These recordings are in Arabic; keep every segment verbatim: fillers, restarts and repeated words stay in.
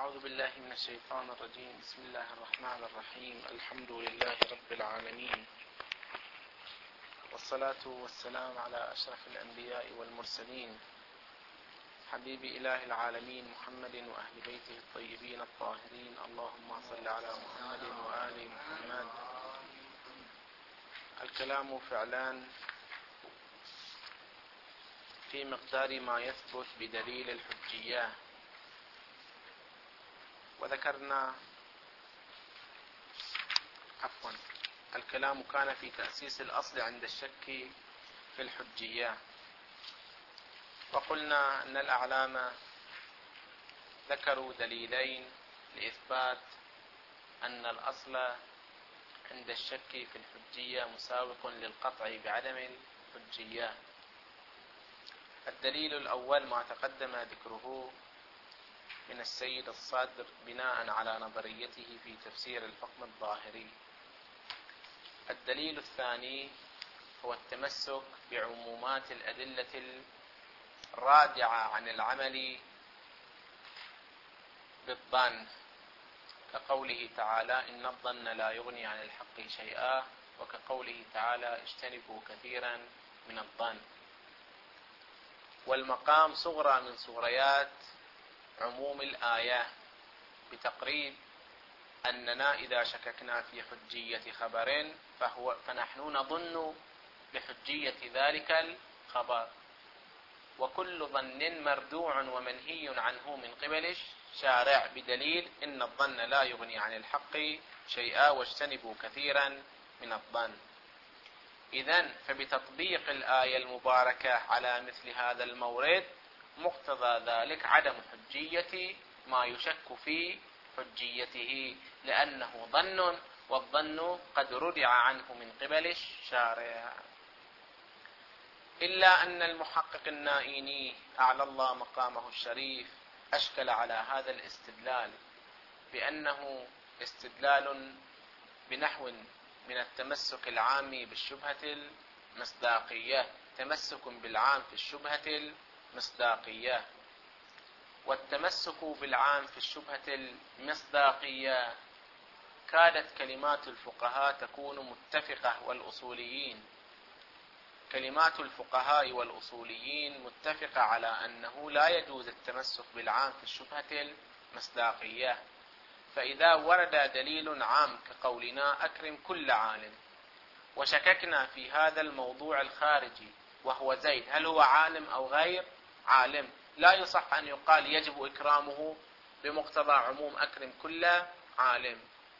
أعوذ بالله من الشيطان الرجيم. بسم الله الرحمن الرحيم. الحمد لله رب العالمين، والصلاة والسلام على أشرف الأنبياء والمرسلين، حبيب إله العالمين محمد وأهل بيته الطيبين الطاهرين. اللهم صل على محمد وآل محمد. الكلام فعلان في مقدار ما يثبت بدليل الحجية. وذكرنا عفوا الكلام كان في تأسيس الأصل عند الشك في الحجية، وقلنا أن الأعلام ذكروا دليلين لإثبات أن الأصل عند الشك في الحجية مساوق للقطع بعدم الحجية. الدليل الأول ما تقدم ذكره من السيد الصادر بناء على نظريته في تفسير الحكم الظاهري. الدليل الثاني هو التمسك بعمومات الأدلة الرادعة عن العمل بالظن، كقوله تعالى إن الظن لا يغني عن الحق شيئا، وكقوله تعالى اجتنبوا كثيرا من الظن. والمقام صغرى من صغريات عموم الآية، بتقريب أننا إذا شككنا في حجية خبر فهو فنحن نظن بحجية ذلك الخبر، وكل ظن مردوع ومنهي عنه من قبل الشارع بدليل إن الظن لا يغني عن الحق شيئا واجتنبوا كثيرا من الظن. إذن فبتطبيق الآية المباركة على مثل هذا المورد مقتضى ذلك عدم حجية ما يشك في حجيته، لأنه ظن، والظن قد ردع عنه من قبل الشارع. إلا أن المحقق النائيني أعلى الله مقامه الشريف أشكل على هذا الاستدلال بأنه استدلال بنحو من التمسك العام بالشبهة المصداقية، تمسك بالعام في الشبهة المصداقية. والتمسك بالعام في الشبهة المصداقية كادت كلمات الفقهاء تكون متفقة، والأصوليين كلمات الفقهاء والأصوليين متفقة على أنه لا يجوز التمسك بالعام في الشبهة المصداقية. فإذا ورد دليل عام كقولنا أكرم كل عالم، وشككنا في هذا الموضوع الخارجي وهو زيد، هل هو عالم أو غير عالم، لا يصح أن يقال يجب إكرامه بمقتضى عموم أكرم كل عالم،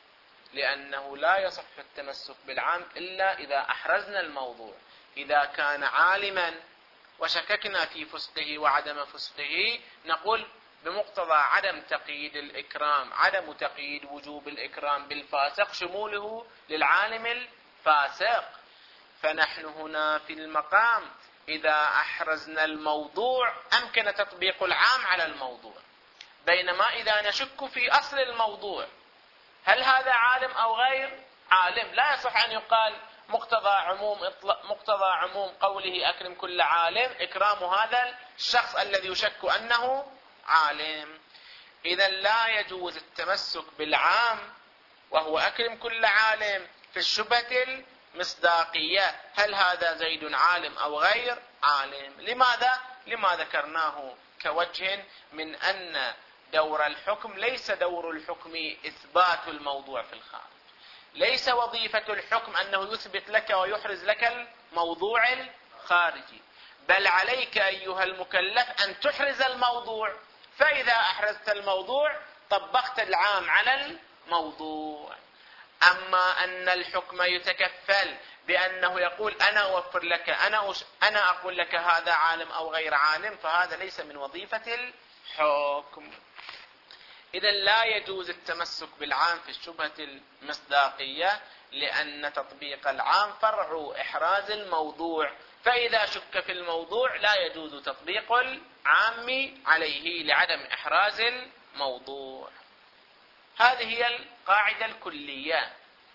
لأنه لا يصح التمسك بالعام إلا إذا أحرزنا الموضوع. إذا كان عالما وشككنا في فسقه وعدم فسقه نقول بمقتضى عدم تقييد الإكرام، عدم تقييد وجوب الإكرام بالفاسق شموله للعالم الفاسق. فنحن هنا في المقام إذا أحرزنا الموضوع أمكن تطبيق العام على الموضوع، بينما إذا نشك في أصل الموضوع هل هذا عالم أو غير عالم لا يصح أن يقال مقتضى عموم مقتضى عموم قوله أكرم كل عالم إكرام هذا الشخص الذي يشك أنه عالم. إذا لا يجوز التمسك بالعام وهو أكرم كل عالم في الشبهة المصداقية، هل هذا زيد عالم أو غير عالم. لماذا؟ لما ذكرناه كوجه من أن دور الحكم ليس دور الحكم إثبات الموضوع في الخارج، ليس وظيفة الحكم أنه يثبت لك ويحرز لك الموضوع الخارجي، بل عليك أيها المكلف أن تحرز الموضوع. فإذا أحرزت الموضوع طبقت العام على الموضوع. أما أن الحكم يتكفل بأنه يقول أنا أوفر لك، أنا أنا أقول لك هذا عالم أو غير عالم، فهذا ليس من وظيفة الحكم. إذا لا يجوز التمسك بالعام في الشبهة المصداقية، لأن تطبيق العام فرع إحراز الموضوع، فإذا شك في الموضوع لا يجوز تطبيق العام عليه لعدم إحراز الموضوع. هذه هي القاعدة الكلية.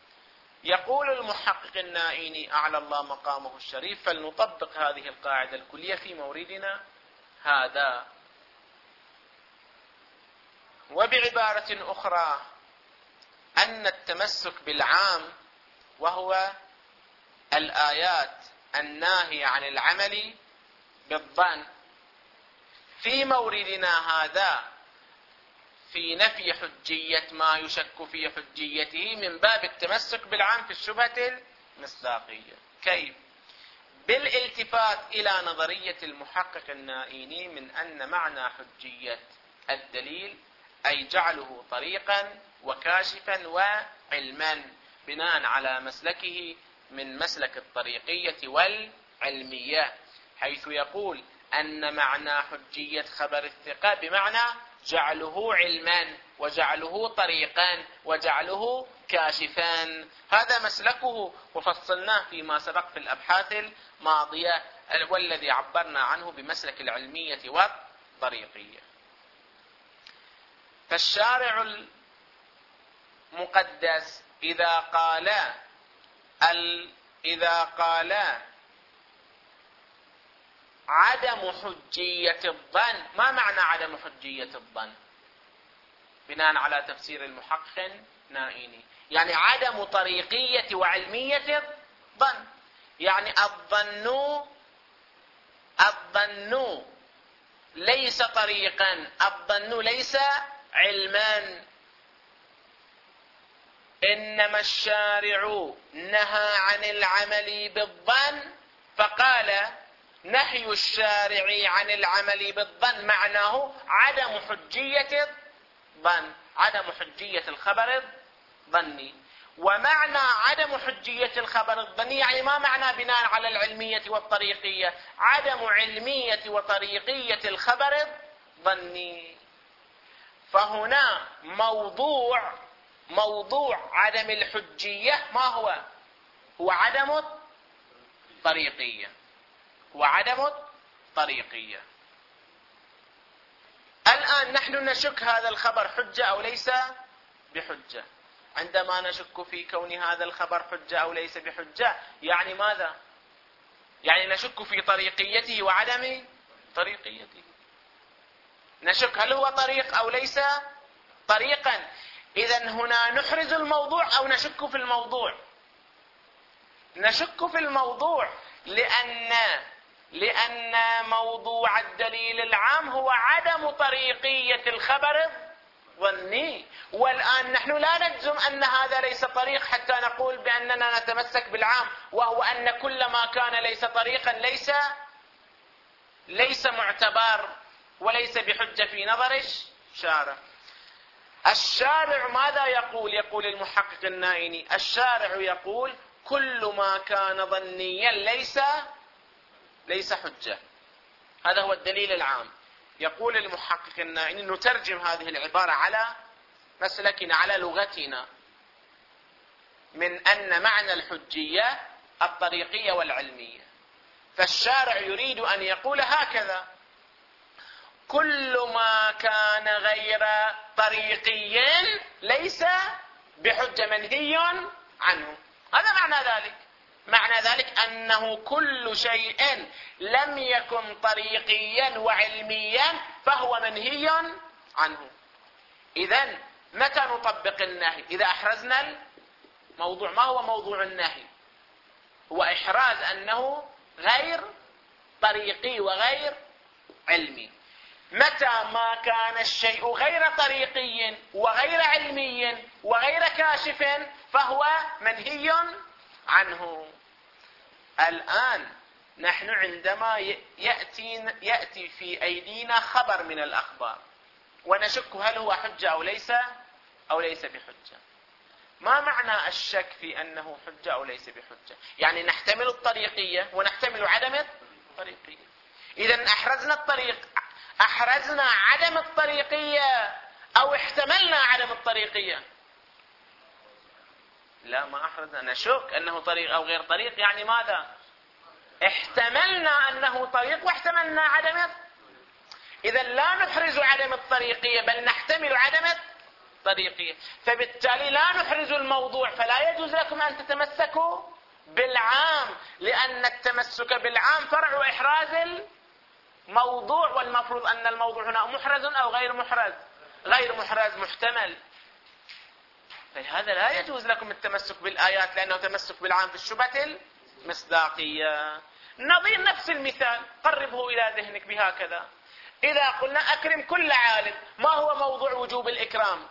يقول المحقق النائيني أعلى الله مقامه الشريف فلنطبق هذه القاعدة الكلية في موردنا هذا. وبعبارة أخرى أن التمسك بالعام وهو الآيات الناهية عن العمل بالظن في موردنا هذا في نفي حجية ما يشك في حجيته من باب التمسك بالعام في الشبهة المصداقية. كيف؟ بالالتفات إلى نظرية المحقق النائيني من أن معنى حجية الدليل أي جعله طريقا وكاشفا وعلما، بناء على مسلكه من مسلك الطريقية والعلمية، حيث يقول أن معنى حجية خبر الثقة بمعنى جعله علما وجعله طريقا وجعله كاشفا. هذا مسلكه وفصلناه فيما سبق في الأبحاث الماضية، والذي عبرنا عنه بمسلك العلمية والطريقية. فالشارع المقدس إذا قال ال إذا قال عدم حجية الظن، ما معنى عدم حجية الظن بناء على تفسير المحقق النائيني؟ يعني عدم طريقية وعلمية الظن، يعني الظن الظن ليس طريقا، الظن ليس علما. إنما الشارع نهى عن العمل بالظن، فقال نهي الشارع عن العمل بالظن معناه عدم حجية الظن، عدم حجية الخبر الظني. ومعنى عدم حجية الخبر الظني يعني ما معنى بناء على العلمية والطريقية؟ عدم علمية وطريقية الخبر الظني. فهنا موضوع موضوع عدم الحجية ما هو؟ هو عدم الطريقية، هو عدم الطريقية. الآن نحن نشك هذا الخبر حجة أو ليس بحجة. عندما نشك في كون هذا الخبر حجة أو ليس بحجة يعني ماذا؟ يعني نشك في طريقيته وعدم طريقيته. نشك هل هو طريق أو ليس طريقا. إذن هنا نحرز الموضوع أو نشك في الموضوع؟ نشك في الموضوع، لأن لأن موضوع الدليل العام هو عدم طريقية الخبر الظني. والآن نحن لا نجزم أن هذا ليس طريق حتى نقول بأننا نتمسك بالعام، وهو أن كل ما كان ليس طريقا ليس ليس معتبر وليس بحجة في نظر الشارع. الشارع ماذا يقول؟ يقول المحقق النائيني الشارع يقول كل ما كان ظنيا ليس ليس حجة. هذا هو الدليل العام. يقول المحقق النائيني نترجم هذه العبارة على مسلكنا على لغتنا من أن معنى الحجية الطريقية والعلمية. فالشارع يريد أن يقول هكذا: كل ما كان غير طريقي ليس بحجة، منهي عنه. هذا معنى ذلك. معنى ذلك أنه كل شيء لم يكن طريقيا وعلميا فهو منهي عنه. إذن متى نطبق النهي؟ إذا أحرزنا الموضوع. ما هو موضوع النهي؟ هو إحراز أنه غير طريقي وغير علمي. متى ما كان الشيء غير طريقي وغير علمي وغير كاشف فهو منهي عنه. الآن نحن عندما يأتي, يأتي في أيدينا خبر من الأخبار ونشك هل هو حجة أو ليس أو ليس بحجة، ما معنى الشك في أنه حجة أو ليس بحجة؟ يعني نحتمل الطريقية ونحتمل عدم الطريقية. إذن أحرزنا الطريق أحرزنا عدم الطريقية أو احتملنا عدم الطريقية؟ لا، ما أحرزنا. نشك أنه طريق أو غير طريق، يعني ماذا؟ احتملنا أنه طريق واحتملنا عدم. إذا لا نحرز عدم الطريقية بل نحتمل عدم الطريقية، فبالتالي لا نحرز الموضوع. فلا يجوز لكم أن تتمسكوا بالعام، لأن التمسك بالعام فرع إحراز الموضوع، والمفروض أن الموضوع هنا محرز أو غير محرز. غير محرز محتمل، فلهذا لا يجوز لكم التمسك بالآيات، لأنه تمسك بالعام في الشبهة المصداقية. نظير نفس المثال، قربه إلى ذهنك بهكذا. إذا قلنا أكرم كل عالم، ما هو موضوع وجوب الإكرام؟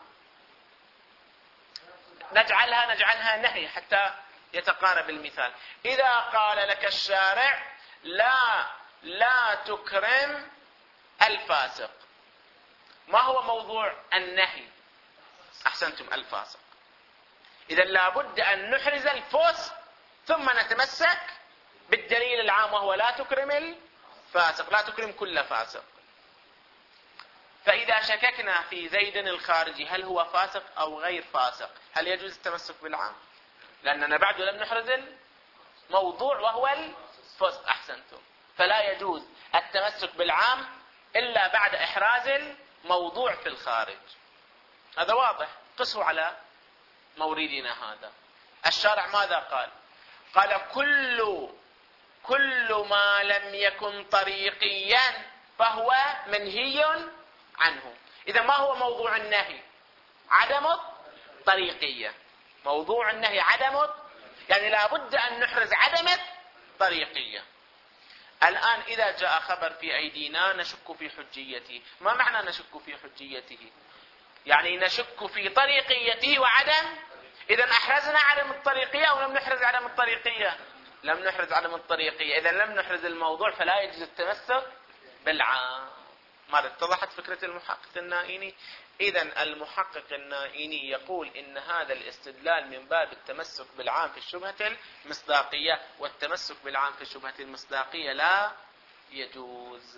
نجعلها نجعلها نهي حتى يتقارب المثال. إذا قال لك الشارع لا لا تكرم الفاسق، ما هو موضوع النهي؟ أحسنتم، الفاسق. إذا لابد أن نحرز الفسق ثم نتمسك بالدليل العام، وهو لا تكرم الفاسق، لا تكرم كل فاسق. فإذا شككنا في زيد الخارجي هل هو فاسق أو غير فاسق، هل يجوز التمسك بالعام؟ لأننا بعد لم نحرز الموضوع وهو الفسق. أحسنتم. فلا يجوز التمسك بالعام إلا بعد إحراز الموضوع في الخارج. هذا واضح. قسوا على موردنا هذا. الشارع ماذا قال؟ قال كل كل ما لم يكن طريقيا فهو منهي عنه. إذا ما هو موضوع النهي؟ عدم الطريقية. موضوع النهي عدم، يعني لابد أن نحرز عدم الطريقية. الآن إذا جاء خبر في أيدينا نشك في حجيته، ما معنى نشك في حجيته؟ يعني نشك في طريقيته وعدم. إذا أحرزنا عدم الطريقية أو لم نحرز عدم الطريقية؟ لم نحرز عدم الطريقية. إذا لم نحرز الموضوع فلا يجوز التمسك بالعام. ماذا اتضحت فكرة المحقق النائيني؟ إذا المحقق النائيني يقول إن هذا الاستدلال من باب التمسك بالعام في الشبهة المصداقية، والتمسك بالعام في الشبهة المصداقية لا يجوز.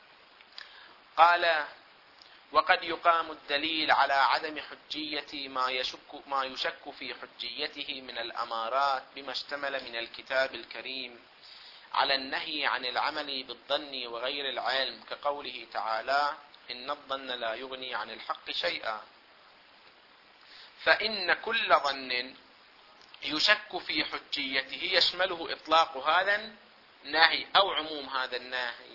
قال وقد يقام الدليل على عدم حجية ما يشك ما يشك في حجيته من الأمارات بما اشتمل من الكتاب الكريم على النهي عن العمل بالظن وغير العلم، كقوله تعالى إن الظن لا يغني عن الحق شيئا. فإن كل ظن يشك في حجيته يشمله إطلاق هذا النهي أو عموم هذا النهي.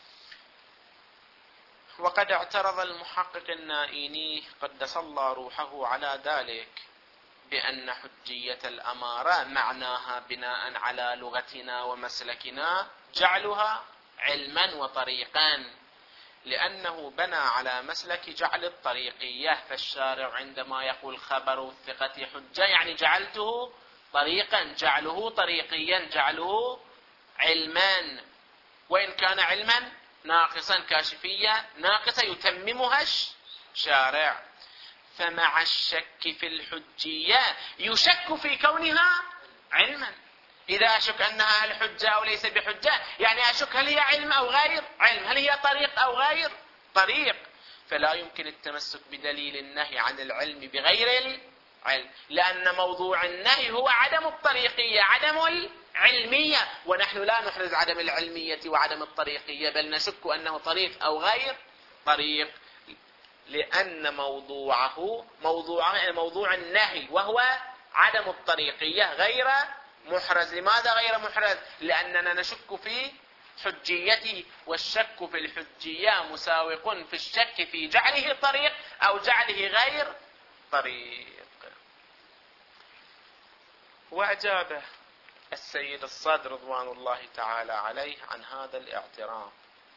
وقد اعترض المحقق النائيني قدس الله روحه على ذلك بأن حجية الأمارة معناها بناء على لغتنا ومسلكنا جعلها علما وطريقا، لأنه بنى على مسلك جعل الطريقية. فالشارع عندما يقول خبر الثقة حجة يعني جعلته طريقا، جعله طريقيا، جعله علما، وإن كان علما ناقصا، كاشفية ناقصة يتممها الشارع. فمع الشك في الحجية يشك في كونها علما. إذا أشك أنها الحجة أو ليس بحجة، يعني أشك هل هي علم أو غير علم، هل هي طريق أو غير طريق. فلا يمكن التمسك بدليل النهي عن العلم بغير العلم، لأن موضوع النهي هو عدم الطريقية، عدم العلمية، ونحن لا نحرز عدم العلمية وعدم الطريقية، بل نشك أنه طريق أو غير طريق، لأن موضوعه موضوع موضوع النهي وهو عدم الطريقية غير محرز. لماذا غير محرز؟ لأننا نشك في حجيته، والشك في الحجية مساوق في الشك في جعله طريق أو جعله غير طريق. وأجاب السيد الصدر رضوان الله تعالى عليه عن هذا الاعتراض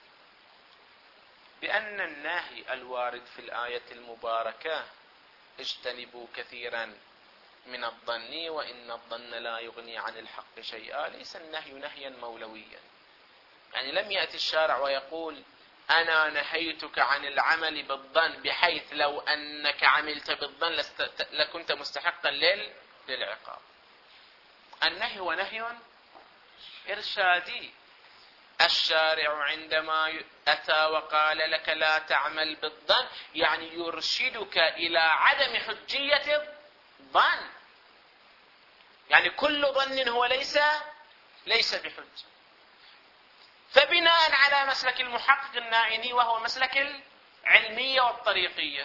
بأن النهي الوارد في الآية المباركة اجتنبوا كثيرا من الظن وإن الظن لا يغني عن الحق شيئا، ليس النهي نهيا مولويا. يعني لم يأتي الشارع ويقول أنا نهيتك عن العمل بالظن بحيث لو أنك عملت بالظن لكنت مستحقا للعقاب. النهي هو نهي إرشادي. الشارع عندما أتى وقال لك لا تعمل بالظن يعني يرشدك إلى عدم حجية الظن، يعني كل ظن هو ليس ليس بحجة. فبناء على مسلك المحقق النائيني وهو مسلك العلمية والطريقية،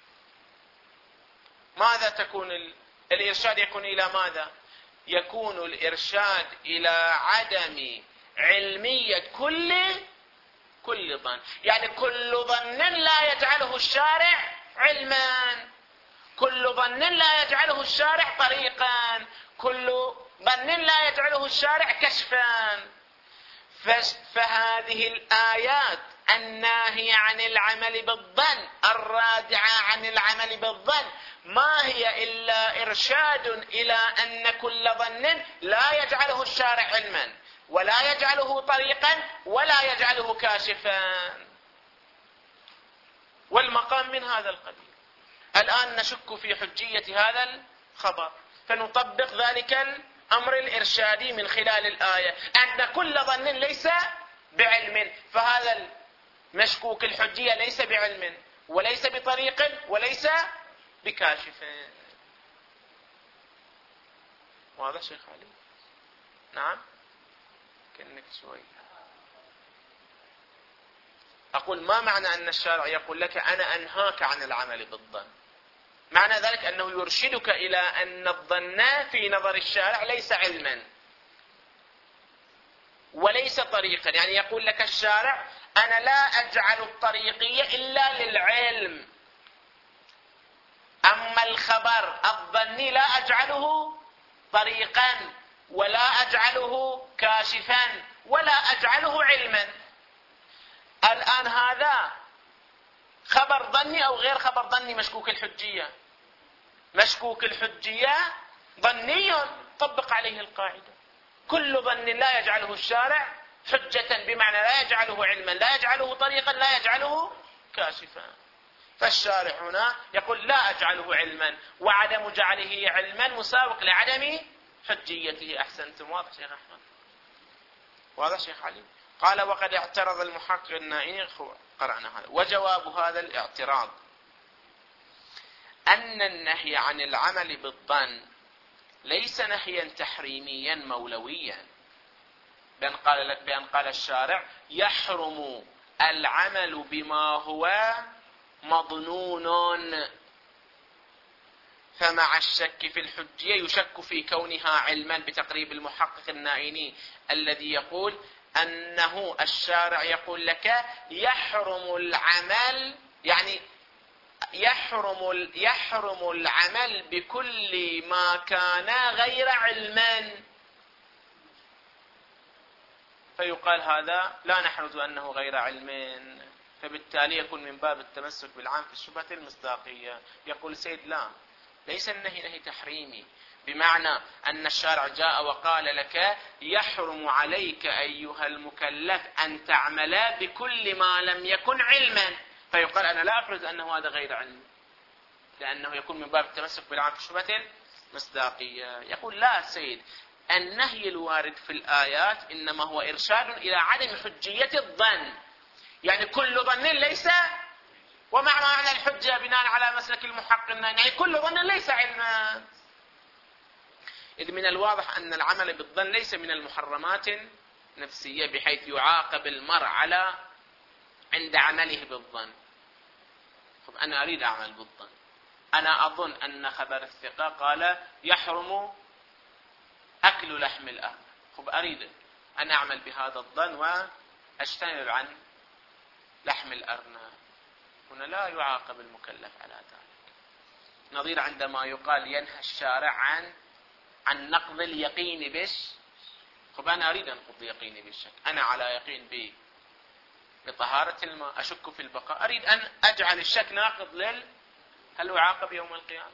ماذا تكون الإرشاد؟ يكون إلى ماذا؟ يكون الإرشاد إلى عدم علمية كل كل ظن، يعني كل ظن لا يجعله الشارع علما. كل ظن لا يجعله الشارع طريقا، كل ظن لا يجعله الشارع كشفا. فهذه الآيات الناهية عن العمل بالظن الرادعة عن العمل بالظن ما هي إلا إرشاد إلى أن كل ظن لا يجعله الشارع علما ولا يجعله طريقا ولا يجعله كاشفا. والمقام من هذا القبيل. الآن نشك في حجية هذا الخبر، فنطبق ذلك الأمر الإرشادي من خلال الآية أن كل ظن ليس بعلم، فهذا المشكوك الحجية ليس بعلم وليس بطريق وليس بكاشف. واضح شيخ علي؟ نعم كأنك شوي. أقول ما معنى أن الشارع يقول لك أنا أنهاك عن العمل بالظن؟ معنى ذلك أنه يرشدك إلى أن الظن في نظر الشارع ليس علما وليس طريقا. يعني يقول لك الشارع أنا لا أجعل الطريقية إلا للعلم، أما الخبر الظني لا أجعله طريقا ولا أجعله كاشفا ولا أجعله علما. الآن هذا خبر ظني أو غير خبر ظني مشكوك الحجية؟ مشكوك الحجية ظني طبق عليه القاعدة. كل ظن لا يجعله الشارع حجة، بمعنى لا يجعله علما لا يجعله طريقا لا يجعله كاشفا. فالشارع هنا يقول لا أجعله علما، وعدم جعله علما مساوق لعدم حجيته. أحسنتم. واضح شيخ أحمد؟ واضح شيخ علي؟ قال وقد اعترض المحقق النائي. قرأنا هذا. وجواب هذا الاعتراض أن النهي عن العمل بالظن ليس نهيا تحريميا مولويا، بأن قال لك بأن قال الشارع يحرم العمل بما هو مظنون، فمع الشك في الحجية يشك في كونها علما بتقريب المحقق النائي الذي يقول أنه الشارع يقول لك يحرم العمل، يعني يحرم يحرم العمل بكل ما كان غير علما، فيقال هذا لا نحرز أنه غير علم، فبالتالي يكون من باب التمسك بالعام في الشبهة المصداقية. يقول سيد لا، ليس النهي نهي تحريمي، بمعنى أن الشارع جاء وقال لك يحرم عليك أيها المكلف أن تعمل بكل ما لم يكن علما، فيقال أنا لا أفرز أنه هذا غير علم، لأنه يكون من باب التمسك بالعام في الشبهة المصداقية. يقول لا سيد، النهي الوارد في الآيات إنما هو إرشاد إلى عدم حجية الظن، يعني كل ظن ليس، ومع معنى الحجة بناء على مسلك المحقق يعني كل ظن ليس علما. إذ من الواضح أن العمل بالظن ليس من المحرمات النفسية بحيث يعاقب المرء على عند عمله بالظن. طب أنا أريد أعمل بالظن، أنا أظن أن خبر الثقة قال يحرم أكل لحم الأرنب، طب أريد أن أعمل بهذا الظن وأجتنب عن لحم الأرنب، هنا لا يعاقب المكلف على ذلك. نظير عندما يقال ينهى الشارع عن عن نقض اليقين بالش، طب أنا أريد أن أنقض يقيني بالشك، أنا على يقين ب بطهارة الماء، أشك في البقاء، أريد أن أجعل الشك ناقض لل هل يعاقب يوم القيامة؟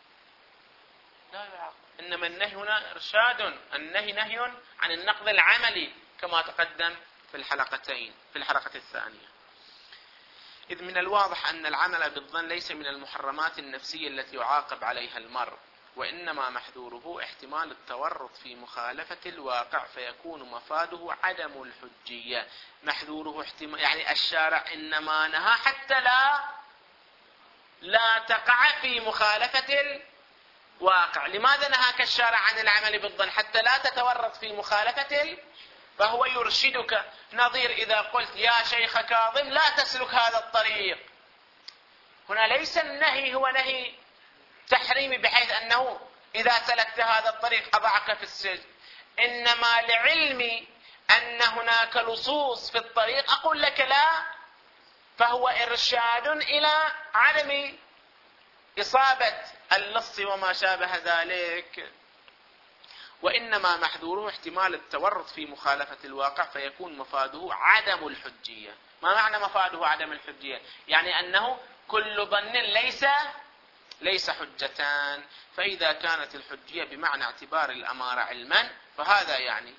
لا يعاقب. إنما النهي هنا إرشاد، النهي نهي عن النقض العملي كما تقدم في الحلقتين في الحلقة الثانية. إذ من الواضح أن العمل بالظن ليس من المحرمات النفسية التي يعاقب عليها المرء، وإنما محذوره احتمال التورط في مخالفة الواقع فيكون مفاده عدم الحجية. محذوره احتمال يعني الشارع إنما نهى حتى لا لا تقع في مخالفة الواقع. لماذا نهاك الشارع عن العمل بالظن؟ حتى لا تتورط في مخالفة ال... فهو يرشدك. نظير إذا قلت يا شيخ كاظم لا تسلك هذا الطريق، هنا ليس النهي هو نهي تحريمي بحيث أنه إذا سلكت هذا الطريق أضعك في السجن، إنما لعلمي أن هناك لصوص في الطريق أقول لك لا، فهو إرشاد إلى عدم إصابة اللص وما شابه ذلك، وإنما محذوره احتمال التورط في مخالفة الواقع، فيكون مفاده عدم الحجية. ما معنى مفاده عدم الحجية؟ يعني أنه كل ظن ليس ليس حجتان، فإذا كانت الحجية بمعنى اعتبار الأمارة علما فهذا يعني،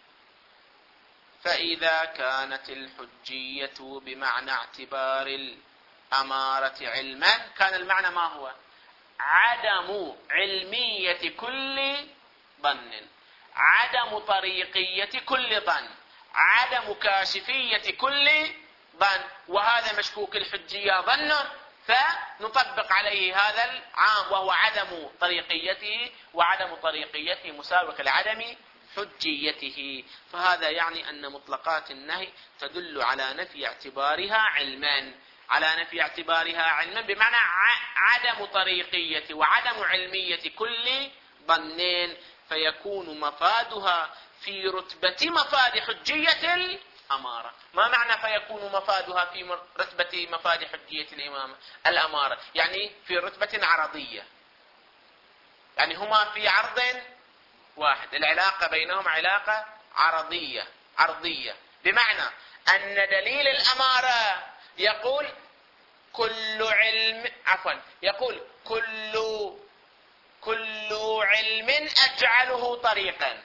فإذا كانت الحجية بمعنى اعتبار الأمارة علما كان المعنى ما هو؟ عدم علمية كل ظن، عدم طريقية كل ظن، عدم كاشفية كل ظن، وهذا مشكوك الحجية ظن، فنطبق عليه هذا العام وهو عدم طريقيته، وعدم طريقيته مساوق لعدم حجيته. فهذا يعني أن مطلقات النهي تدل على نفي اعتبارها علما، على نفي اعتبارها علما بمعنى عدم طريقية وعدم علمية كل ظنين، فيكون مفادها في رتبة مفاد حجية الأمارة. ما معنى فيكون مفادها في رتبة مفاد حجية الإمامة الأمارة؟ يعني في رتبة عرضية، يعني هما في عرض واحد، العلاقة بينهم علاقة عرضية عرضية بمعنى أن دليل الأمارة يقول كل علم عفوا يقول كل كل علم أجعله طريقا،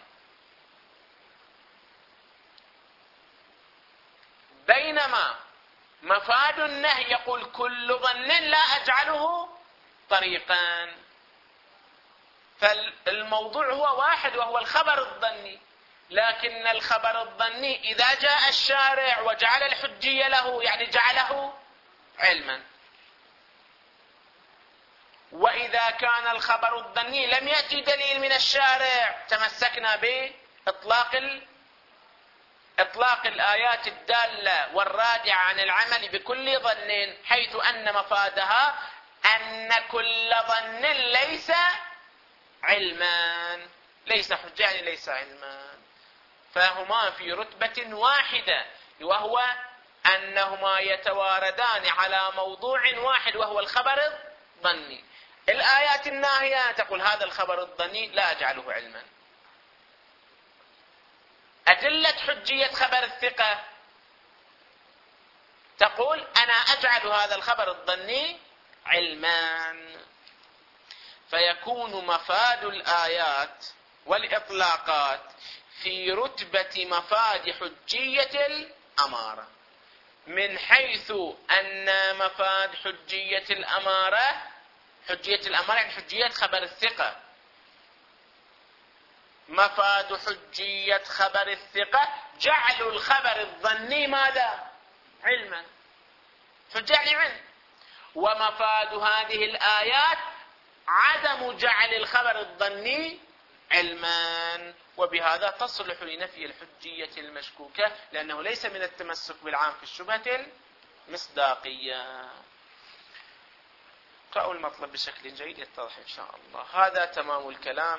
بينما مفاد النهي يقول كل ظن لا أجعله طريقا. فالموضوع هو واحد وهو الخبر الظني، لكن الخبر الظني إذا جاء الشارع وجعل الحجية له يعني جعله علما، وإذا كان الخبر الظني لم يأتي دليل من الشارع تمسكنا بإطلاق إطلاق الآيات الدالة والرادعة عن العمل بكل ظن، حيث أن مفادها أن كل ظن ليس علما، ليس حجة يعني ليس علما، فهما في رتبة واحدة، وهو أنهما يتواردان على موضوع واحد وهو الخبر الظني. الآيات الناهية تقول هذا الخبر الظني لا أجعله علما. أدلة حجية خبر الثقة تقول أنا أجعل هذا الخبر الظني علما، فيكون مفاد الآيات والإطلاقات في رتبة مفاد حجية الأمارة، من حيث أن مفاد حجية الأمارة حجية الأمارة يعني حجية خبر الثقة، مفاد حجية خبر الثقة جعل الخبر الظني ماذا؟ علما، حجة يعني علم. ومفاد هذه الآيات عدم جعل الخبر الظني علما، وبهذا تصلح لنفي الحجية المشكوكة، لأنه ليس من التمسك بالعام في الشبهة المصداقية. قرأوا المطلب بشكل جيد يتضح إن شاء الله. هذا تمام الكلام.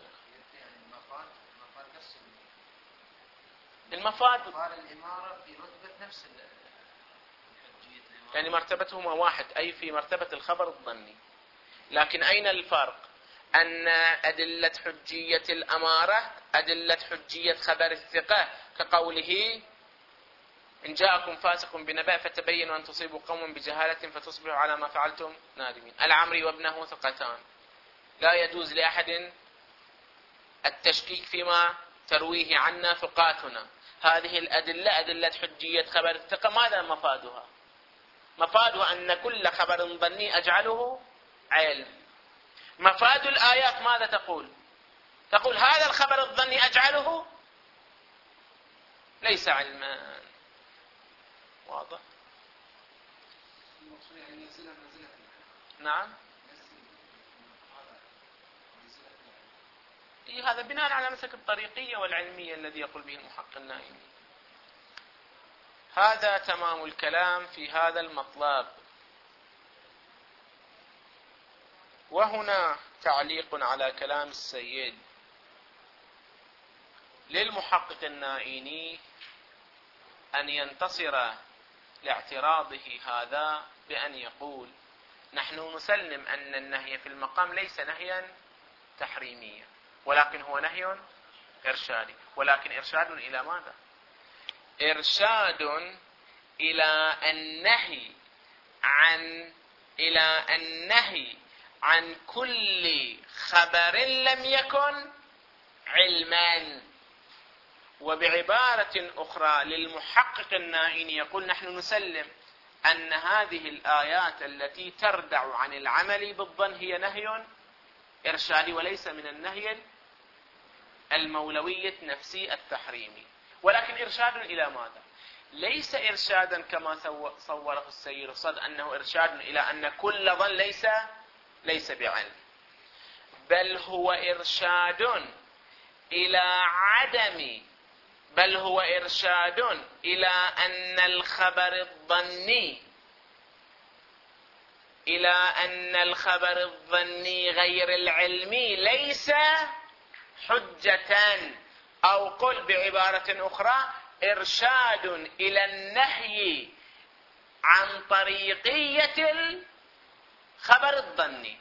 المفاد الإمارة في رتبة نفس الحجية، يعني مرتبتهما واحد، أي في مرتبة الخبر الظني، لكن أين الفرق؟ أن أدلة حجية الأمارة أدلة حجية خبر الثقة، كقوله إن جاءكم فاسق بنبأ فتبينوا أن تصيبوا قوما بجهالة فتصبحوا على ما فعلتم نادمين. العمري وابنه ثقتان، لا يجوز لأحد التشكيك فيما ترويه عنا ثقاتنا. هذه الأدلة أدلة حجية خبر الثقة، ماذا مفادها؟ مفادها أن كل خبر ظني أجعله علم. مفاد الآيات ماذا تقول؟ تقول هذا الخبر الظني أجعله ليس علما. واضح؟ نعم. إيه هذا بناء على مسك الطريقية والعلمية الذي يقول به المحقق النائمي. هذا تمام الكلام في هذا المطلب. وهنا تعليق على كلام السيد. للمحقق النائيني أن ينتصر لاعتراضه هذا بأن يقول نحن نسلم أن النهي في المقام ليس نهيا تحريميا، ولكن هو نهي إرشادي. ولكن إرشاد إلى ماذا؟ إرشاد إلى النهي عن إلى النهي عن كل خبر لم يكن علما. وبعبارة أخرى للمحقق النائيني يقول نحن نسلم أن هذه الآيات التي تردع عن العمل بالظن هي نهي إرشادي وليس من النهي المولوي النفسي التحريمي. ولكن إرشاد إلى ماذا؟ ليس إرشادا كما صوره السيد صد أنه إرشاد إلى أن كل ظن ليس ليس بعلم، بل هو إرشاد إلى عدم بل هو إرشاد إلى أن الخبر الظني إلى أن الخبر الظني غير العلمي ليس حجة، أو قل بعبارة أخرى إرشاد إلى النهي عن طريقية الخبر الظني.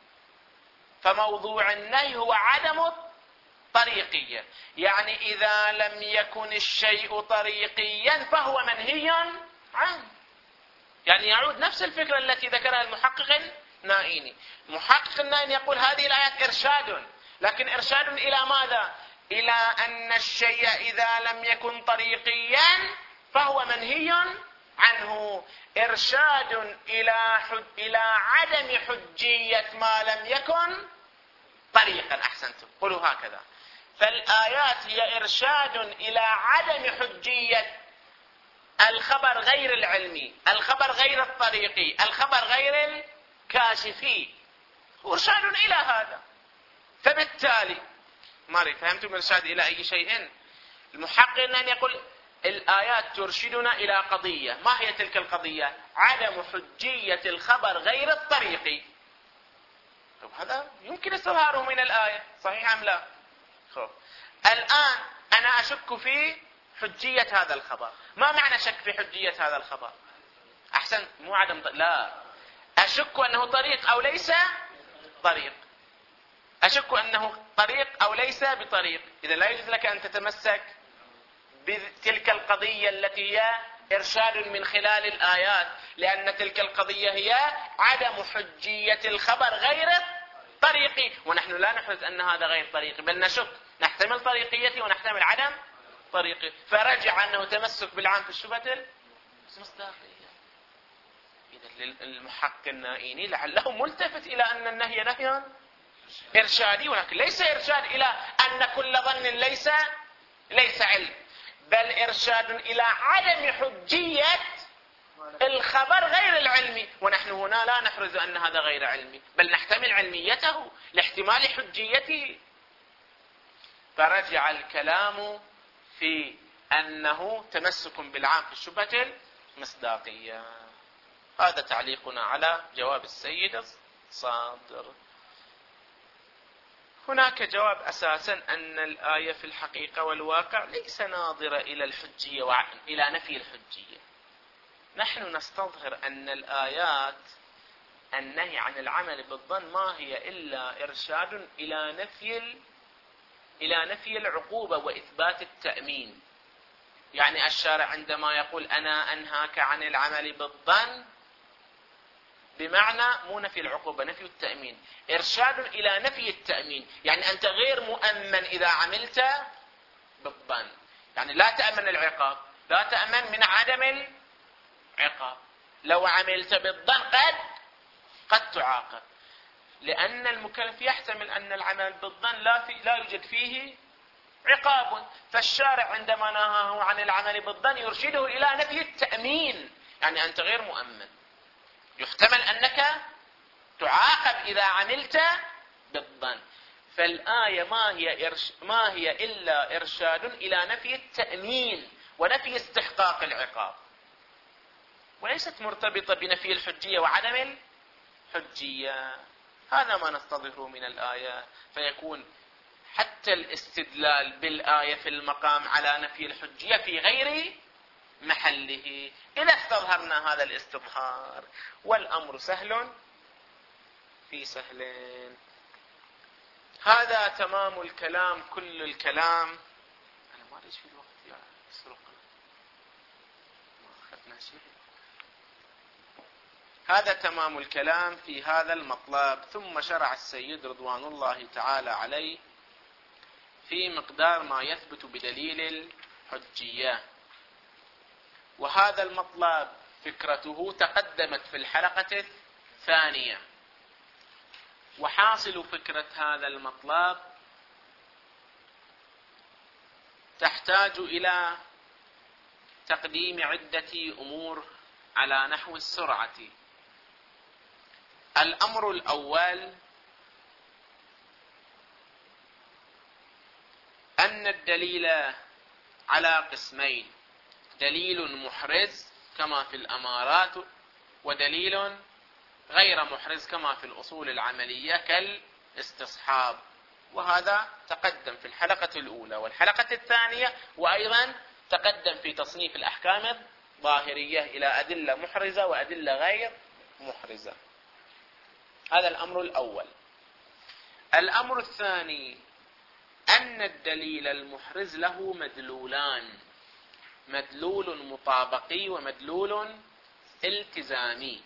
فموضوع النهي هو عدم طريقية، يعني إذا لم يكن الشيء طريقيا فهو منهي عنه. يعني يعود نفس الفكرة التي ذكرها المحقق النائيني. المحقق النائيني يقول هذه الآيات إرشاد، لكن إرشاد إلى ماذا؟ إلى أن الشيء إذا لم يكن طريقيا فهو منهي عنه. إرشاد إلى حج إلى عدم حجية ما لم يكن طريقا. أحسنتم، قولوا هكذا. فالآيات هي إرشاد إلى عدم حجية الخبر غير العلمي، الخبر غير الطريقي، الخبر غير الكاشفي، إرشاد إلى هذا. فبالتالي ما فهمتم إرشاد إلى أي شيء؟ المحقق أن يقول الآيات ترشدنا إلى قضية. ما هي تلك القضية؟ عدم حجية الخبر غير الطريقي. طب هذا يمكن استظهاره من الآية، صحيح أم لا؟ خب. الآن أنا أشك في حجية هذا الخبر. ما معنى شك في حجية هذا الخبر؟ أحسن، مو عدم ط... لا، أشك أنه طريق أو ليس طريق. أشك أنه طريق أو ليس بطريق. إذا لا يجوز لك أن تتمسك بتلك القضية التي هي إرشاد من خلال الآيات، لأن تلك القضية هي عدم حجية الخبر غير طريقي، ونحن لا نحرز أن هذا غير طريقي، بل نشك، نحتمل طريقيته ونحتمل عدم طريقي. فرجع أنه تمسك بالعام في الشبهة المصداقية. إذا المحقق النائيني لعله ملتفت إلى أن النهي نهي إرشادي، ولكن ليس إرشاد إلى أن كل ظن ليس ليس علم، بل إرشاد إلى عدم حجية الخبر غير العلمي. ونحن هنا لا نحرز أن هذا غير علمي، بل نحتمل علميته لاحتمال حجيته. فرجع الكلام في أنه تمسك بالعام في الشبهة المصداقية. هذا تعليقنا على جواب السيد الصادر. هناك جواب أساسا أن الآية في الحقيقة والواقع ليس ناظرة إلى الحجية وإلى نفي الحجية. نحن نستظهر أن الآيات النهي عن العمل بالظن ما هي إلا إرشاد إلى نفي إلى نفي العقوبة وإثبات التأمين. يعني الشارع عندما يقول أنا أنهاك عن العمل بالظن بمعنى مو نفي العقوبة، نفي التأمين. إرشاد إلى نفي التأمين، يعني أنت غير مؤمن إذا عملت بالظن، يعني لا تأمن العقاب، لا تأمن من عدم العقاب. لو عملت بالظن قد قد تعاقب، لأن المكلف يحتمل أن العمل بالظن لا في لا يوجد فيه عقاب. فالشارع عندما نهاه عن العمل بالظن يرشده إلى نفي التأمين، يعني أنت غير مؤمن، يحتمل أنك تعاقب إذا عملت بالظن. فالآية ما هي إرش ما هي إلا إرشاد إلى نفي التأمين ونفي استحقاق العقاب، وليست مرتبطة بنفي الحجية وعدم الحجية. هذا ما نستظهره من الآية. فيكون حتى الاستدلال بالآية في المقام على نفي الحجية في غير محله إذا استظهرنا هذا الاستظهار، والأمر سهل في سهلين. هذا تمام الكلام، كل الكلام. أنا ما أدري في الوقت يا سرق، ما أخذنا شيء. هذا تمام الكلام في هذا المطلب. ثم شرع السيد رضوان الله تعالى عليه في مقدار ما يثبت بدليل الحجية، وهذا المطلب فكرته تقدمت في الحلقة الثانية. وحاصل فكرة هذا المطلب تحتاج إلى تقديم عدة أمور على نحو السرعة. الأمر الأول أن الدليل على قسمين: دليل محرز كما في الأمارات، ودليل غير محرز كما في الأصول العملية كالاستصحاب. وهذا تقدم في الحلقة الأولى والحلقة الثانية، وأيضا تقدم في تصنيف الأحكام الظاهرية إلى أدلة محرزة وأدلة غير محرزة. هذا الأمر الأول. الأمر الثاني أن الدليل المحرز له مدلولان: مدلول مطابقي ومدلول التزامي.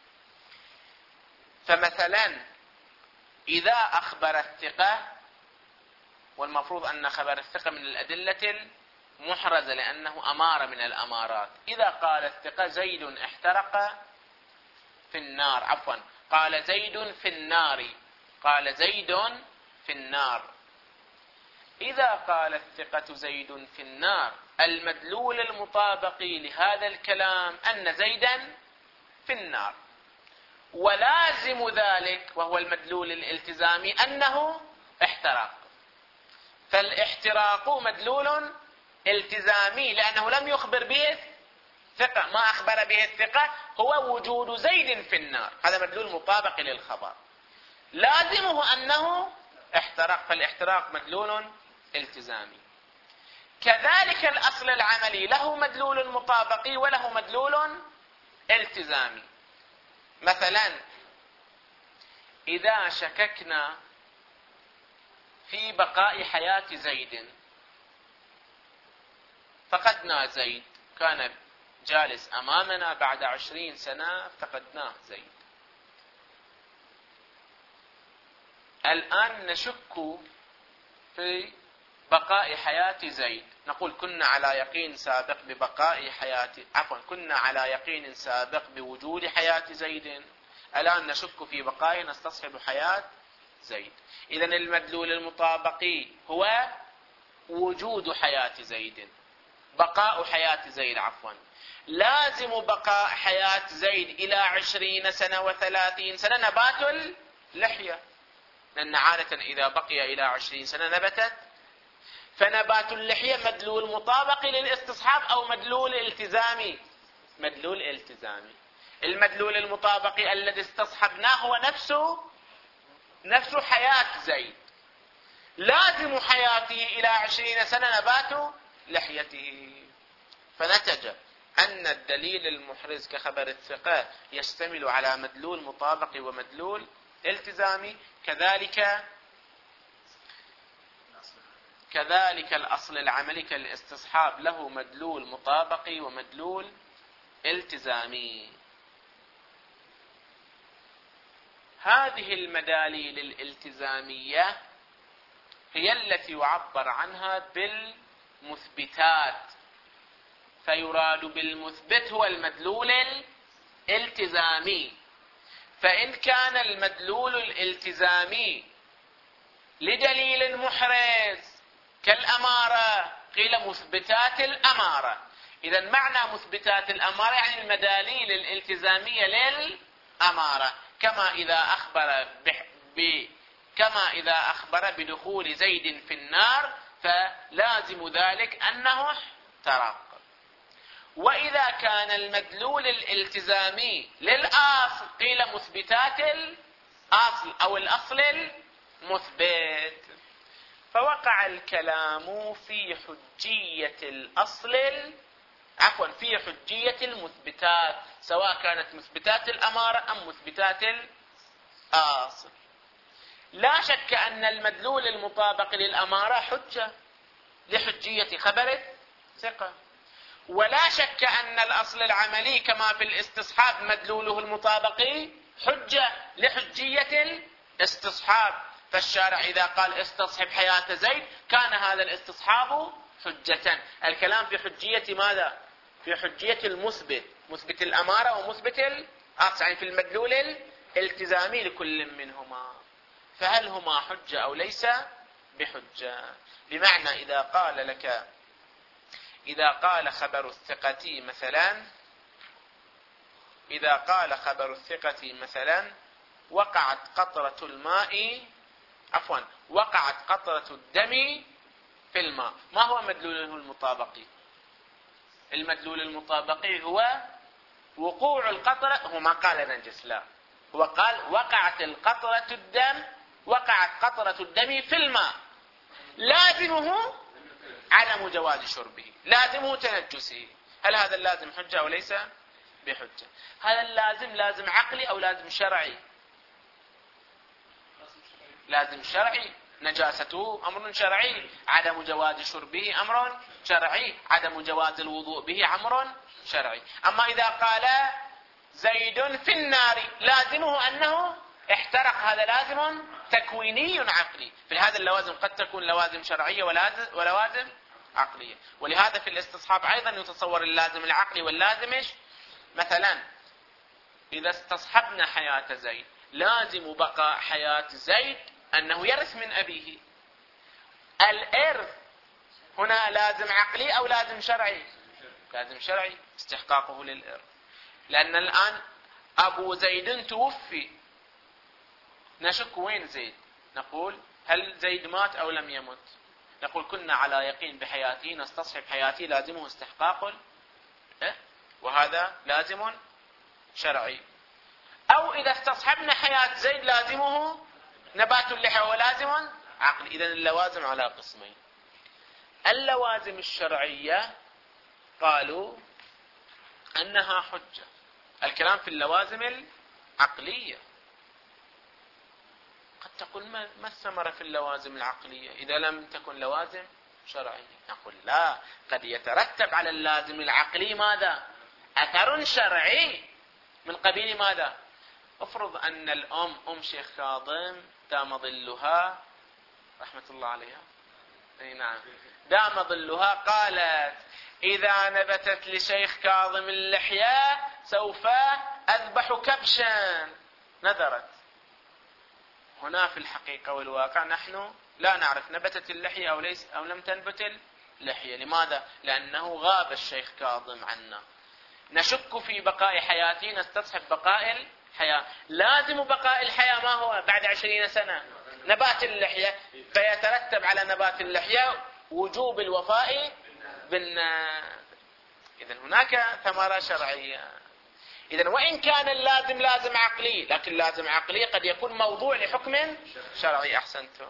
فمثلا إذا أخبر الثقة، والمفروض أن خبر الثقة من الأدلة المحرزة لأنه أمارة من الأمارات. إذا قال الثقة زيد احترق في النار، عفوا قال زيد في النار، قال زيد في النار. إذا قال الثقة زيد في النار، المدلول المطابقي لهذا الكلام أن زيدا في النار، ولازم ذلك وهو المدلول الالتزامي أنه احترق. فالاحتراق مدلول التزامي لأنه لم يخبر به الثقة، ما أخبر به الثقة هو وجود زيد في النار، هذا مدلول مطابق للخبر، لازمه أنه احترق، فالاحتراق مدلول التزامي. كذلك الأصل العملي له مدلول مطابقي وله مدلول التزامي. مثلا إذا شككنا في بقاء حياة زيد، فقدنا زيد، كان جالس أمامنا بعد عشرين سنة فقدناه زيد. الآن نشك في بقاء حياة زيد، نقول كنا على يقين سابق ببقاء حياة، عفوا كنا على يقين سابق بوجود حياة زيد، الآن نشك في بقاء نستصحب حياة زيد. إذن المدلول المطابقي هو وجود حياة زيد، بقاء حياة زيد عفوا. لازم بقاء حياة زيد إلى عشرين سنة وثلاثين سنة نبات اللحية، لأن عادة إذا بقي إلى عشرين سنة نبتت. فنبات اللحية مدلول مطابقي للاستصحاب أو مدلول التزامي؟ مدلول التزامي. المدلول المطابقي الذي استصحبناه هو نفسه نفس حياة زيد، لازم حياته إلى عشرين سنة نبات لحيته. فنتج أن الدليل المحرز كخبر الثقة يشتمل على مدلول مطابقي ومدلول التزامي. كذلك كذلك الأصل العملي كالاستصحاب له مدلول مطابقي ومدلول التزامي. هذه المداليل الالتزامية هي التي يعبر عنها بالمثبتات، فيراد بالمثبت هو المدلول الالتزامي. فإن كان المدلول الالتزامي لدليل محرز كالأمارة قيل مثبتات الأمارة. إذا معنى مثبتات الأمارة يعني المداليل الالتزامية للأمارة، كما إذا أخبر ب كما إذا أخبر بدخول زيد في النار فلازم ذلك أنه احترق. وإذا كان المدلول الالتزامي للأصل قيل مثبتات الأصل أو الأصل المثبت. فوقع الكلام في حجية الأصل عفوا في حجية المثبتات، سواء كانت مثبتات الأمارة أم مثبتات آصل. لا شك أن المدلول المطابق للأمارة حجة لحجية خبر الثقة، ولا شك أن الأصل العملي كما في الاستصحاب مدلوله المطابق حجة لحجية الاستصحاب. فالشارع إذا قال استصحب حياة زيد كان هذا الاستصحاب حجة. الكلام في حجية ماذا؟ في حجية المثبت، مثبت الأمارة ومثبت الأصل، يعني في المدلول الالتزامي لكل منهما. فهل هما حجة أو ليس بحجة؟ بمعنى إذا قال لك إذا قال خبر الثقة مثلا إذا قال خبر الثقة مثلا وقعت قطرة الماء عفوا وقعت قطرة الدم في الماء، ما هو مدلوله المطابقي؟ المدلول المطابقي هو وقوع القطرة، هو ما قال نجس، لا، هو قال وقعت القطرة الدم وقعت قطرة الدم في الماء، لازمه عدم جواز شربه، لازمه تنجسه. هل هذا اللازم حجة أو ليس بحجة؟ هذا اللازم لازم عقلي أو لازم شرعي؟ لازم شرعي، نجاسته أمر شرعي، عدم جواز شربه أمر شرعي، عدم جواز الوضوء به أمر شرعي. أما إذا قال زيد في النار لازمه أنه احترق، هذا لازم تكويني عقلي. في هذا اللوازم قد تكون لوازم شرعية ولوازم عقلية. ولهذا في الاستصحاب أيضا يتصور اللازم العقلي واللازم إيش؟ مثلا إذا استصحبنا حياة زيد لازم بقاء حياة زيد أنه يرث من أبيه. الإرث هنا لازم عقلي أو لازم شرعي؟ لازم شرعي، استحقاقه للإرث، لأن الآن أبو زيد توفي، نشك وين زيد؟ نقول هل زيد مات أو لم يمت؟ نقول كنا على يقين بحياته، نستصحب حياته، لازمه استحقاق إيه؟ وهذا لازم شرعي. أو إذا استصحبنا حياة زيد لازمه نبات اللحى ولازم عقلي. إذن اللوازم على قسمين. اللوازم الشرعية قالوا أنها حجة. الكلام في اللوازم العقلية. قد تقول ما الثمرة في اللوازم العقلية إذا لم تكن لوازم شرعية؟ نقول لا، قد يترتب على اللازم العقلي ماذا؟ أثر شرعي من قبيل ماذا؟ افرض أن الأم أم شيخ كاظم دام ظلها رحمة الله عليها، أي نعم، دام ظلها، قالت إذا نبتت لشيخ كاظم اللحية سوف أذبح كبشا، نذرت. هنا في الحقيقة والواقع نحن لا نعرف نبتت اللحية أو ليس أو لم تنبت اللحية. لماذا؟ لأنه غاب الشيخ كاظم عنا. نشك في بقاء حياته، نستصحب بقاء الحياة. لازم بقاء الحياة ما هو؟ بعد عشرين سنة نبات اللحية، فيترتب على نبات اللحية وجوب الوفاء بالناس. إذن هناك ثمرة شرعية. إذن وإن كان اللازم لازم عقلي، لكن لازم عقلي قد يكون موضوع لحكم شرعي. أحسنتم.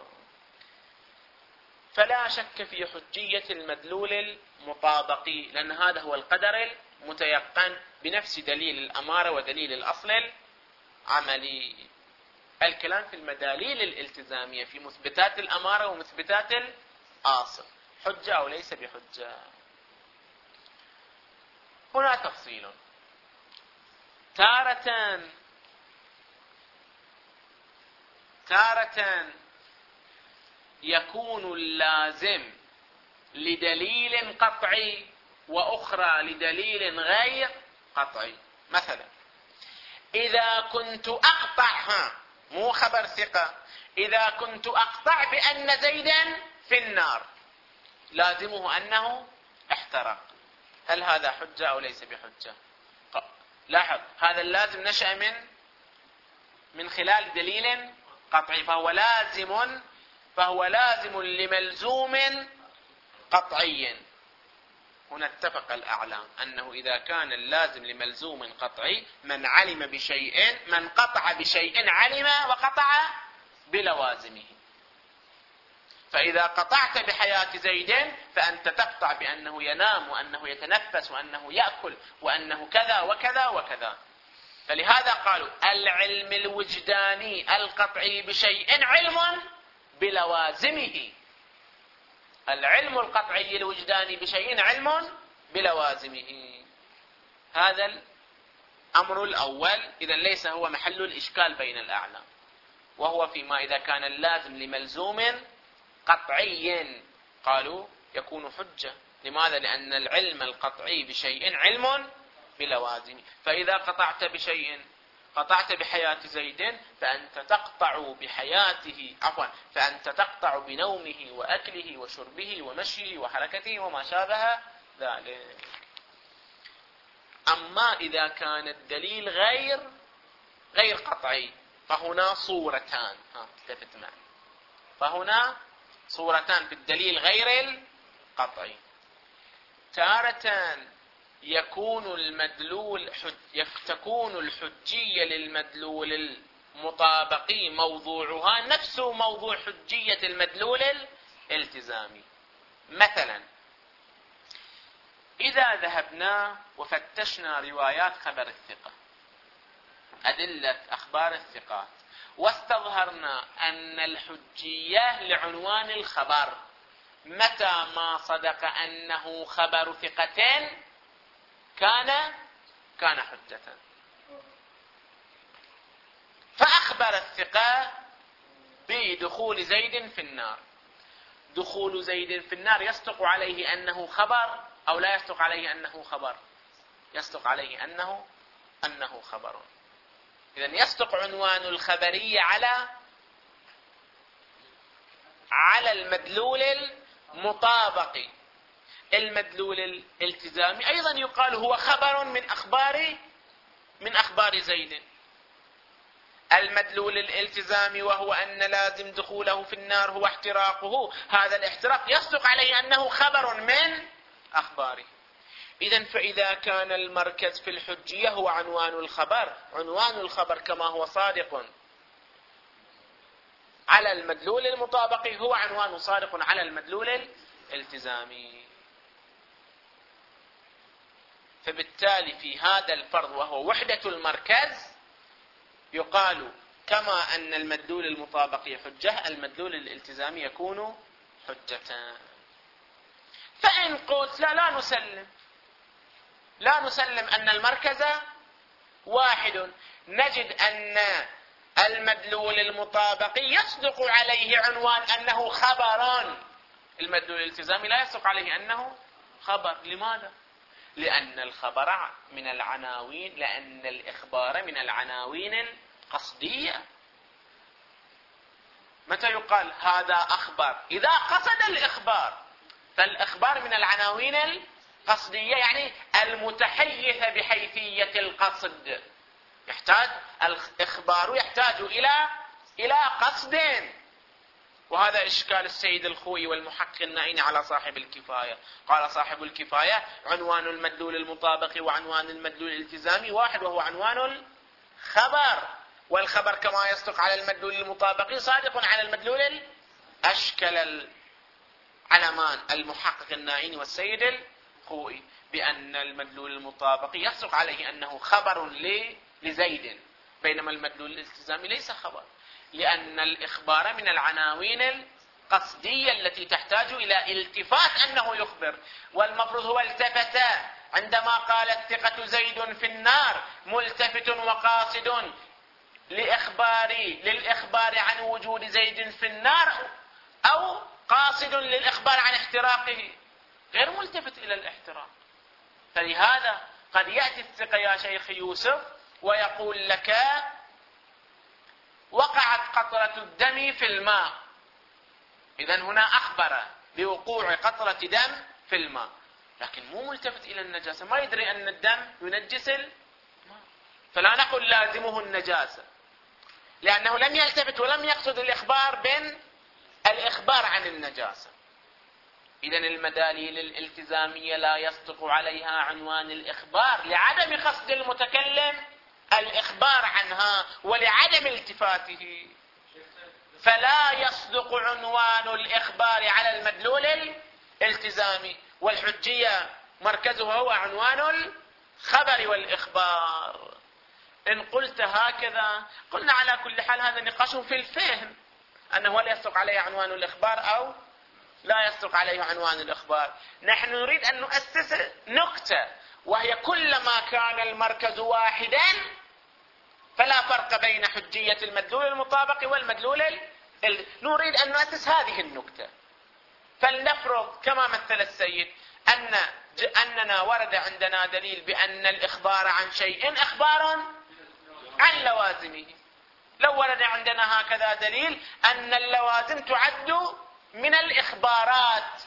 فلا شك في حجية المدلول المطابقي، لأن هذا هو القدر المتيقن بنفس دليل الأمارة ودليل الأصل العملي. الكلام في المداليل الالتزامية في مثبتات الأمارة ومثبتات الأصل، حجة أو ليس بحجة. هنا تفصيل. تارة تارة يكون اللازم لدليل قطعي وأخرى لدليل غير قطعي. مثلا إذا كنت أقطع، مو خبر ثقة، إذا كنت أقطع بأن زيدا في النار لازمه أنه احترق، هل هذا حجة أو ليس بحجة؟ لاحظ، هذا اللازم نشأ من من خلال دليل قطعي، فهو لازم فهو لازم لملزوم قطعي. هنا اتفق الأعلام أنه إذا كان اللازم لملزوم قطعي، من علم بشيء من قطع بشيء علم وقطع بلوازمه. فإذا قطعت بحياة زيد فأنت تقطع بأنه ينام وأنه يتنفس وأنه يأكل وأنه كذا وكذا وكذا. فلهذا قالوا العلم الوجداني القطعي بشيء علم بلوازمه. العلم القطعي الوجداني بشيء علم بلوازمه. هذا الأمر الأول. إذا ليس هو محل الإشكال بين الأعلام، وهو فيما إذا كان اللازم لملزوم قطعي قالوا يكون حجة. لماذا؟ لأن العلم القطعي بشيء علم بلوازمه. فإذا قطعت بشيء، قطعت بحياة زيد، فأنت تقطع بحياته، عفوا فأنت تقطع بنومه وأكله وشربه ومشيه وحركته وما شابه ذلك. أما إذا كان الدليل غير غير قطعي فهنا صورتان. ها التفت معي. فهنا صورتان في الدليل غير القطعي. تارة يكون المدلول حج... تكون الحجية للمدلول المطابقي موضوعها نفس موضوع حجية المدلول الالتزامي. مثلا إذا ذهبنا وفتشنا روايات خبر الثقة، أدلة أخبار الثقات، واستظهرنا أن الحجية لعنوان الخبر متى ما صدق أنه خبر ثقة كان كان حجة. فأخبر الثقة بدخول زيد في النار. دخول زيد في النار يصدق عليه أنه خبر أو لا يصدق عليه أنه خبر؟ يصدق عليه أنه أنه خبر. إذن يصدق عنوان الخبرية على على المدلول المطابق. المدلول الالتزامي أيضا يقال هو خبر من أخبار من أخبار زيد. المدلول الالتزامي وهو أن لازم دخوله في النار هو احتراقه، هذا الاحتراق يصدق عليه أنه خبر من أخباره. إذن فإذا كان المركز في الحجية هو عنوان الخبر، عنوان الخبر كما هو صادق على المدلول المطابق هو عنوان صادق على المدلول الالتزامي. فبالتالي في هذا الفرض وهو وحدة المركز يقال كما أن المدلول المطابق حجة، المدلول الالتزامي يكون حجة. فإن قلت لا لا نسلم لا نسلم أن المركز واحد، نجد أن المدلول المطابق يصدق عليه عنوان أنه خبر. المدلول الالتزامي لا يصدق عليه أنه خبر. لماذا؟ لأن الخبر من العناوين، لأن الإخبار من العناوين القصدية. متى يقال هذا أخبر؟ إذا قصد الإخبار. فالإخبار من العناوين القصدية يعني المتحيثة بحيثية القصد. يحتاج الإخبار يحتاج إلى إلى قصد. وهذا إشكال السيد الخوئي والمحقق النائين على صاحب الكفاية. قال صاحب الكفاية عنوان المدلول المطابق وعنوان المدلول الالتزامي واحد، وهو عنوان الخبر، والخبر كما يصدق على المدلول المطابق صادق على المدلول. أشكل العلمان المحقق النائين والسيد الخوئي بأن المدلول المطابق يصدق عليه أنه خبر لزيد، بينما المدلول الالتزامي ليس خبر، لأن الإخبار من العناوين القصدية التي تحتاج إلى التفات أنه يخبر. والمفروض هو التفت عندما قال الثقة زيد في النار، ملتفت وقاصد لإخبار للإخبار عن وجود زيد في النار، أو قاصد للإخبار عن احتراقه، غير ملتفت إلى الاحتراق. فلهذا قد يأتي الثقة يا شيخ يوسف ويقول لك وقعت قطرة الدم في الماء، إذن هنا أخبر بوقوع قطرة دم في الماء، لكن مو ملتفت إلى النجاسة، ما يدري أن الدم ينجس الماء، فلا نقول لازمه النجاسة، لأنه لم يلتفت ولم يقصد الإخبار بين الإخبار عن النجاسة. إذن المداليل الالتزامية لا يصدق عليها عنوان الإخبار لعدم قصد المتكلم الإخبار عنها ولعدم التفاته، فلا يصدق عنوان الإخبار على المدلول الالتزامي. والحجية مركزها هو عنوان الخبر والإخبار. إن قلت هكذا قلنا على كل حال هذا نقاش في الفهم، أنه هل يصدق عليه عنوان الإخبار أو لا يصدق عليه عنوان الإخبار. نحن نريد أن نؤسس نكتة، وهي كلما كان المركز واحدا فلا فرق بين حجية المدلول المطابق والمدلول ال... نريد أن نؤسس هذه النكتة. فلنفرض كما مثل السيد أن أننا ورد عندنا دليل بأن الإخبار عن شيء إخبار عن لوازمه. لو ورد عندنا هكذا دليل أن اللوازم تعد من الإخبارات،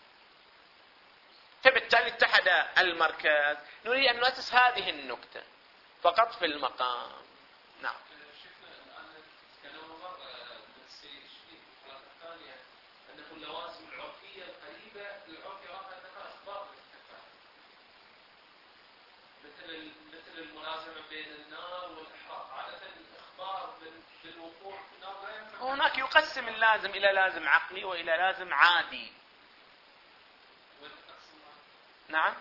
فبالتالي اتحد المركز. نريد أن نؤسس هذه النكتة فقط في المقام. نعم. أنه اللوازم العرفية القريبة للعرف يراها أنها أخبار بالاستفهام، مثل مثل الملازمة بين النار والإحراق. عادة الإخبار بالوقوع في النار لا ينفع. هناك يقسم اللازم إلى لازم عقلي وإلى لازم عادي. نعم.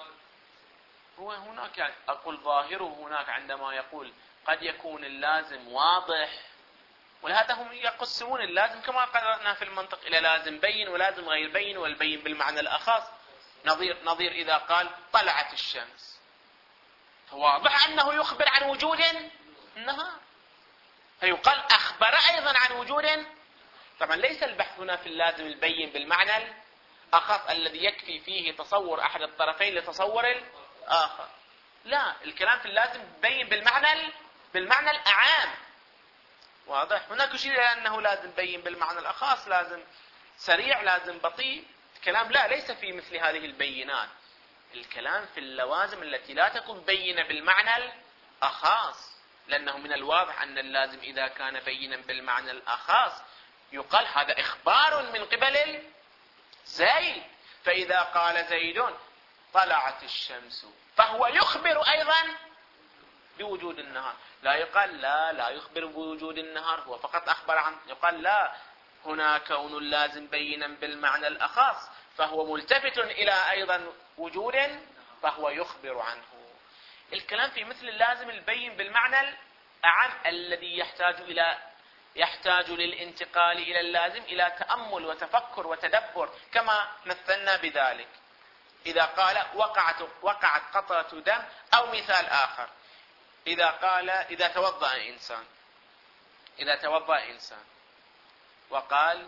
هو هناك يعني أقول ظاهره هناك عندما يقول قد يكون اللازم واضح، ولهذا هم يقسمون اللازم كما قررنا في المنطق إلى لازم بين ولازم غير بين، والبين بالمعنى الأخص. نظير نظير إذا قال طلعت الشمس فواضح أنه يخبر عن وجود النهار، فيقال أخبر أيضا عن وجود. طبعا ليس البحث هنا في اللازم البين بالمعنى الأخص الذي يكفي فيه تصور أحد الطرفين لتصور الآخر، لا، الكلام في اللازم بين بالمعنى بالمعنى الأعام. واضح. هناك يشير إلى أنه لازم بين بالمعنى الأخص، لازم سريع، لازم بطيء. الكلام لا، ليس في مثل هذه البينات. الكلام في اللوازم التي لا تكون بينة بالمعنى الأخص، لأنه من الواضح أن اللازم إذا كان بينا بالمعنى الأخص يقال هذا إخبار من قبل زيد. فإذا قال زيد طلعت الشمس فهو يخبر أيضا بوجود النهار. لا يقال لا لا يخبر بوجود النهار، هو فقط أخبر عن. يقال لا، هنا كون اللازم بينا بالمعنى الأخص فهو ملتفت إلى أيضا وجود فهو يخبر عنه. الكلام في مثل اللازم البين بالمعنى الأعم الذي يحتاج إلى يحتاج للانتقال إلى اللازم إلى تأمل وتفكر وتدبر، كما مثلنا بذلك. إذا قال وقعت وقعت قطرة دم، أو مثال آخر إذا قال إذا توضأ إنسان إذا توضأ إنسان وقال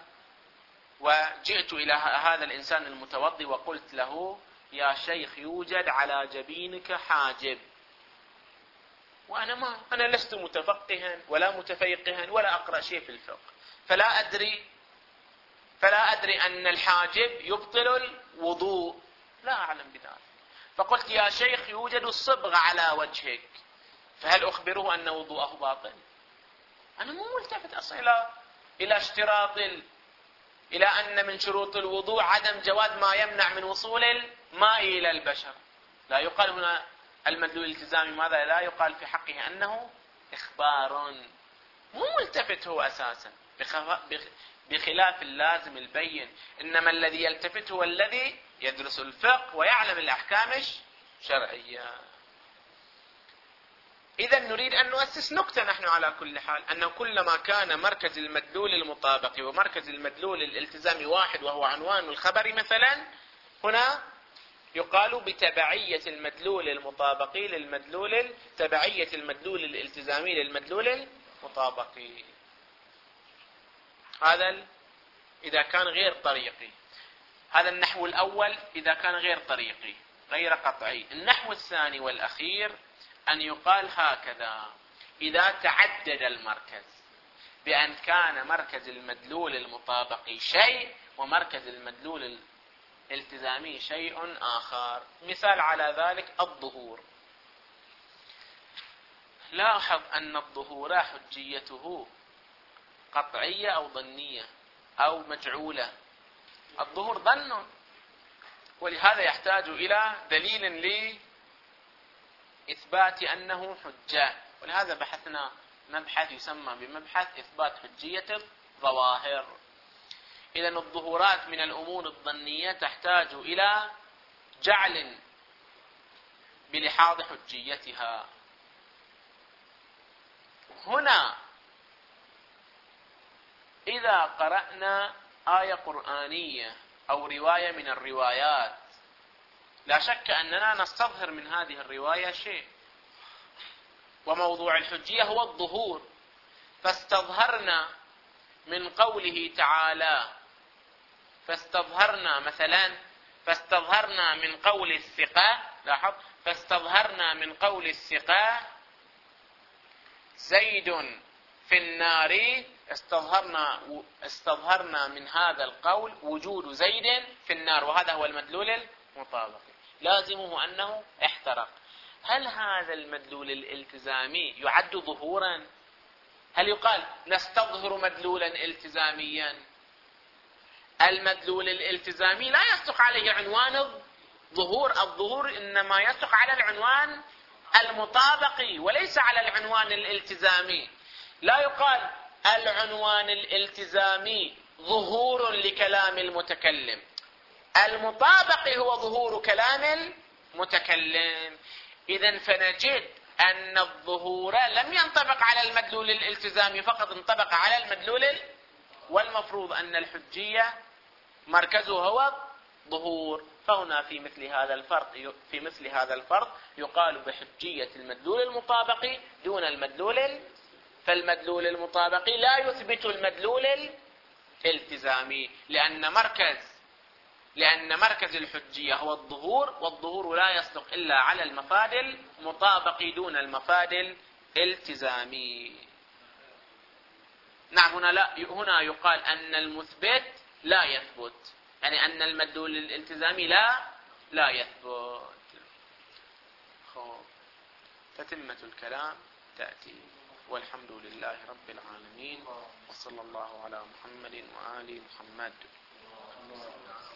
وجئت إلى هذا الإنسان المتوضي وقلت له يا شيخ يوجد على جبينك حاجب، وأنا ما أنا لست متفقها ولا متفيقها ولا أقرأ شيء في الفقه، فلا أدري فلا أدري أن الحاجب يبطل الوضوء، لا أعلم بذلك. فقلت يا شيخ يوجد الصبغ على وجهك، فهل أخبره أن وضوءه باطل؟ أنا مو ملتفت أصلا إلى إلى اشتراط ال... إلى أن من شروط الوضوء عدم جواز ما يمنع من وصول الماء إلى البشر. لا يقال هنا المدلول الالتزامي، ماذا لا يقال في حقه أنه إخبار، مو ملتفت هو أساسا، بخلاف اللازم البين. إنما الذي يلتفت هو الذي يدرس الفقه ويعلم الأحكام الشرعية. إذا نريد أن نؤسس نكتة نحن على كل حال، أنه كلما كان مركز المدلول المطابق ومركز المدلول الالتزامي واحد وهو عنوان الخبر مثلا، هنا يقال بتبعية المدلول المطابقي للمدلول تبعية المدلول الالتزامي للمدلول المطابقي. هذا إذا كان غير طريقي. هذا النحو الأول إذا كان غير طريقي غير قطعي. النحو الثاني والأخير أن يقال هكذا: إذا تعدد المركز بأن كان مركز المدلول المطابقي شيء ومركز المدلول الالتزامي شيء آخر. مثال على ذلك الظهور. لاحظ أن الظهور حجيته قطعية أو ظنية أو مجعولة. الظهور ظن، ولهذا يحتاج إلى دليل لإثبات أنه حجة، ولهذا بحثنا مبحث يسمى بمبحث إثبات حجية الظواهر. إذن الظهورات من الأمور الظنية تحتاج إلى جعل بلحاظ حجيتها. هنا إذا قرأنا آية قرآنية أو رواية من الروايات لا شك أننا نستظهر من هذه الرواية شيء، وموضوع الحجية هو الظهور، فاستظهرنا من قوله تعالى، فاستظهرنا مثلا فاستظهرنا من قول الثقة، لاحظ، فاستظهرنا من قول الثقة زيد في النار، استظهرنا استظهرنا من هذا القول وجود زيد في النار، وهذا هو المدلول المطابق، لازمه أنه احترق. هل هذا المدلول الالتزامي يعد ظهورا؟ هل يقال نستظهر مدلولا التزاميا؟ المدلول الالتزامي لا يصدق عليه عنوان الظهور، الظهور إنما يصدق على العنوان المطابقي وليس على العنوان الالتزامي. لا يقال العنوان الالتزامي ظهور لكلام المتكلم، المطابقي هو ظهور كلام المتكلم. إذن فنجد أن الظهور لم ينطبق على المدلول الالتزامي فقط، انطبق على المدلول، والمفروض أن الحجية مركزه هو ظهور. فهنا في مثل هذا الفرق في مثل هذا الفرق يقال بحجية المدلول المطابقي دون المدلول، فالمدلول المطابقي لا يثبت المدلول الالتزامي، لأن مركز لأن مركز الحجية هو الظهور، والظهور لا يصدق إلا على المفاد المطابقي دون المفاد الالتزامي. نعم، هنا لا هنا يقال أن المثبت لا يثبت، يعني أن المدلول الالتزامي لا لا يثبت. خب. تتمة الكلام تأتي، والحمد لله رب العالمين، وصلى الله على محمد وآل محمد.